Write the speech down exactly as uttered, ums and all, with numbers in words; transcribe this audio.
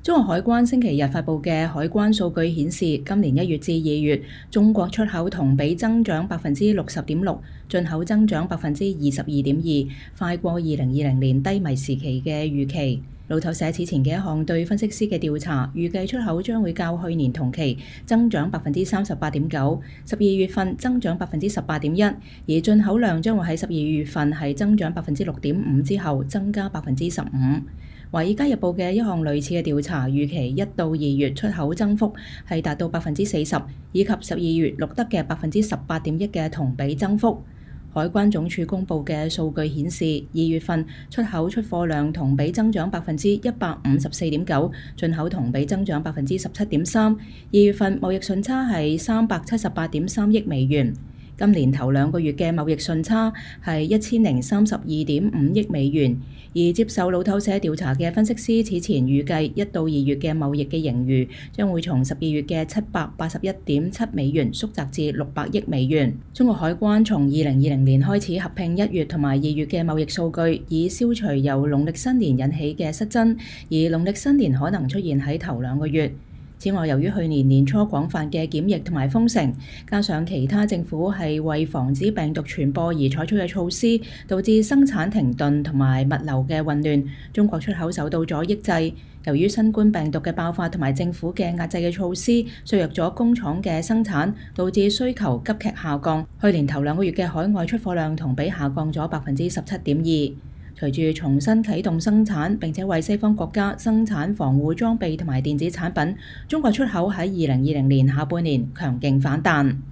中國海關星期日發布嘅海關數據顯示，今年一月至二月，中國出口同比增長百分之六十點六，進口增長百分之二十二點二，快過二零二零年低迷時期嘅預期。路透社此前嘅一項對分析師嘅調查，預計出口將會較去年同期增長百分之三十八點九，十二月份增長百分之十八點一，而進口量將會喺十二月份係增長百分之六點五之後增加百分之十五。華爾街日報嘅一項類似嘅調查，預期一到二月出口增幅係達到百分之四十，以及十二月錄得嘅百分之十八點一嘅同比增幅。海關總署公佈嘅數據顯示，二月份出口出貨量同比增長百分之一百五十四點九，進口同比增長百分之十七點三。二月份貿易順差係三百七十八點三億美元。今年頭兩個月嘅貿易順差係一千零三十二點五億美元，而接受路透社調查嘅分析師此前預計一到二月嘅貿易嘅盈餘將會從十二月嘅七百八十一點七美元縮窄至六百億美元。中國海關從二零二零年開始合併一月同埋二月嘅貿易數據，以消除由農曆新年引起嘅失真，而農曆新年可能出現喺頭兩個月。此外，由於去年年初廣泛嘅檢疫同埋封城，加上其他政府係為防止病毒傳播而採取嘅措施，導致生產停頓同埋物流嘅混亂，中國出口受到咗抑制。由於新冠病毒嘅爆發同埋政府嘅壓制嘅措施，削弱咗工廠嘅生產，導致需求急劇下降。去年頭兩個月嘅海外出貨量同比下降咗百分之十七點二。隨住重新啟動生產，並且為西方國家生產防護裝備同埋電子產品，中國出口喺二零二零年下半年強勁反彈。